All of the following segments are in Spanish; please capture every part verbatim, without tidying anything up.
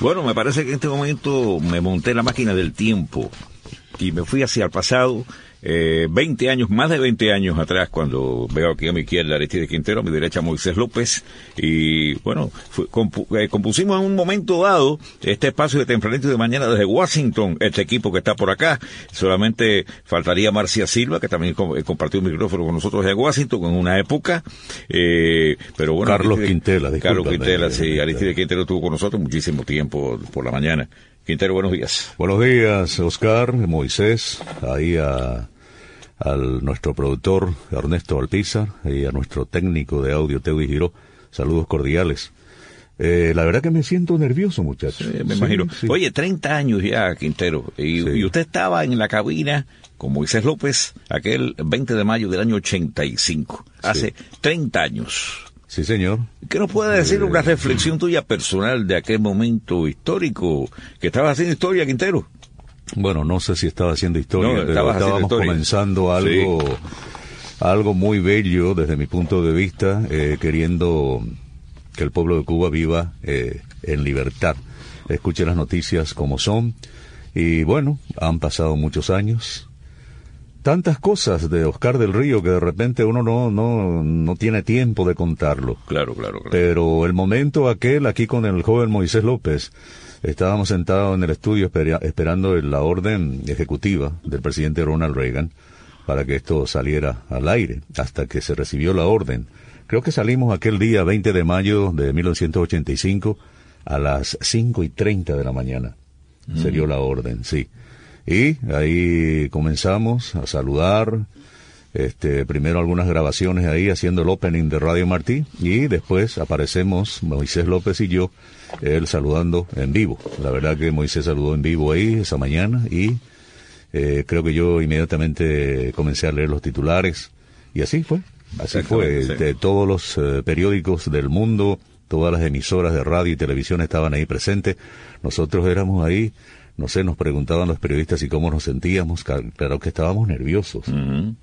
Bueno, me parece que en este momento me monté en la máquina del tiempo y me fui hacia el pasado, eh, veinte años, más de veinte años atrás, cuando veo aquí a mi izquierda Aristide Quintero, a mi derecha Moisés López, y bueno, fue, compu, eh, compusimos en un momento dado este espacio de Tempranito de Mañana desde Washington, este equipo que está por acá. Solamente faltaría Marcia Silva, que también com, eh, compartió un micrófono con nosotros desde Washington en una época, eh, pero bueno. Carlos Aristide, Quintela, Carlos Quintela, sí, Aristide Quintero estuvo con nosotros muchísimo tiempo por la mañana. Quintero, buenos días. Buenos días, Oscar, Moisés, ahí a, a nuestro productor Ernesto Alpizar y a nuestro técnico de audio, Teudi Giró. Saludos cordiales. Eh, la verdad que me siento nervioso, muchachos. Sí, me imagino. Sí, sí. Oye, treinta años ya, Quintero, y, sí. y usted estaba en la cabina con Moisés López aquel veinte de mayo del año ochenta y cinco, hace sí. treinta años. Sí, señor. ¿Qué nos puede decir una reflexión tuya personal de aquel momento histórico que estabas haciendo historia, Quintero? Bueno, no sé si estaba haciendo historia, no, pero estábamos comenzando algo, sí. algo muy bello desde mi punto de vista, eh, queriendo que el pueblo de Cuba viva eh, en libertad. Escuche las noticias como son y bueno, han pasado muchos años. Tantas cosas de Oscar del Río que de repente uno no no no tiene tiempo de contarlo. Claro, claro, claro. Pero el momento aquel aquí con el joven Moisés López, estábamos sentados en el estudio espera, esperando la orden ejecutiva del presidente Ronald Reagan para que esto saliera al aire, hasta que se recibió la orden. Creo que salimos aquel día veinte de mayo de mil novecientos ochenta y cinco a las cinco y treinta de la mañana. Mm. Se dio la orden, sí. Y ahí comenzamos a saludar, este, primero algunas grabaciones ahí haciendo el opening de Radio Martí y después aparecemos Moisés López y yo, él saludando en vivo. La verdad que Moisés saludó en vivo ahí esa mañana y eh, creo que yo inmediatamente comencé a leer los titulares y así fue, así fue. Sí. De todos los eh, periódicos del mundo, todas las emisoras de radio y televisión estaban ahí presentes, nosotros éramos ahí. No sé, nos preguntaban los periodistas y cómo nos sentíamos, claro que estábamos nerviosos. Uh-huh.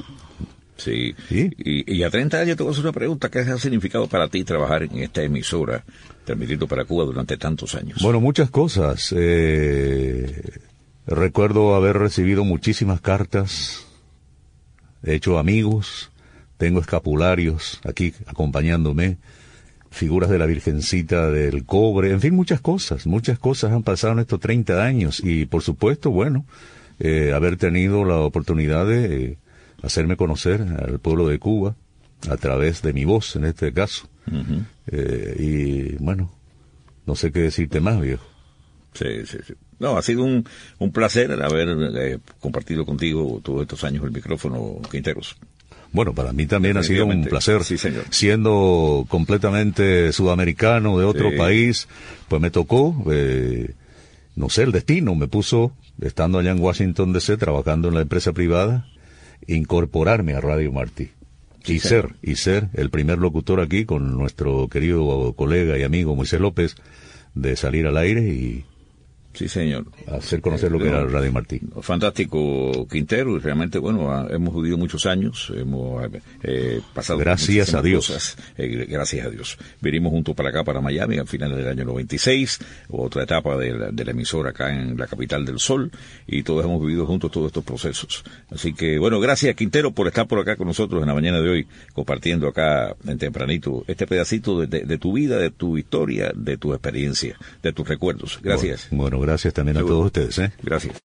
Sí, ¿Sí? Y, y a treinta años te voy a hacer una pregunta, ¿qué ha significado para ti trabajar en esta emisora, transmitiendo para Cuba durante tantos años? Bueno, muchas cosas. Eh, recuerdo haber recibido muchísimas cartas, he hecho amigos, tengo escapularios aquí acompañándome, figuras de la Virgencita del Cobre, en fin, muchas cosas, muchas cosas han pasado en estos treinta años y por supuesto, bueno, eh, haber tenido la oportunidad de eh, hacerme conocer al pueblo de Cuba a través de mi voz, en este caso. Uh-huh. Eh, y bueno, no sé qué decirte más, viejo. Sí, sí, sí. No, ha sido un, un placer haber eh, compartido contigo todos estos años el micrófono, Quinteros. Bueno, para mí también ha sido un placer. Sí, señor. Siendo completamente sudamericano de otro sí. país, pues me tocó, eh, no sé, el destino me puso, estando allá en Washington D C, trabajando en la empresa privada, incorporarme a Radio Martí. Sí, y señor. ser, y ser el primer locutor aquí con nuestro querido colega y amigo Moisés López, de salir al aire y sí, señor. hacer conocer lo que era Radio Martí. Fantástico, Quintero, y realmente, bueno, hemos vivido muchos años, hemos eh, pasado... Gracias a Dios. Cosas, eh, gracias a Dios. Venimos juntos para acá, para Miami, al final del año noventa y seis, otra etapa de la, de la emisora acá en la capital del sol, y todos hemos vivido juntos todos estos procesos. Así que, bueno, gracias, Quintero, por estar por acá con nosotros en la mañana de hoy, compartiendo acá en Tempranito este pedacito de, de, de tu vida, de tu historia, de tu experiencia, de tus recuerdos. Gracias. Bueno, bueno gracias también a todos ustedes. ¿eh? Gracias.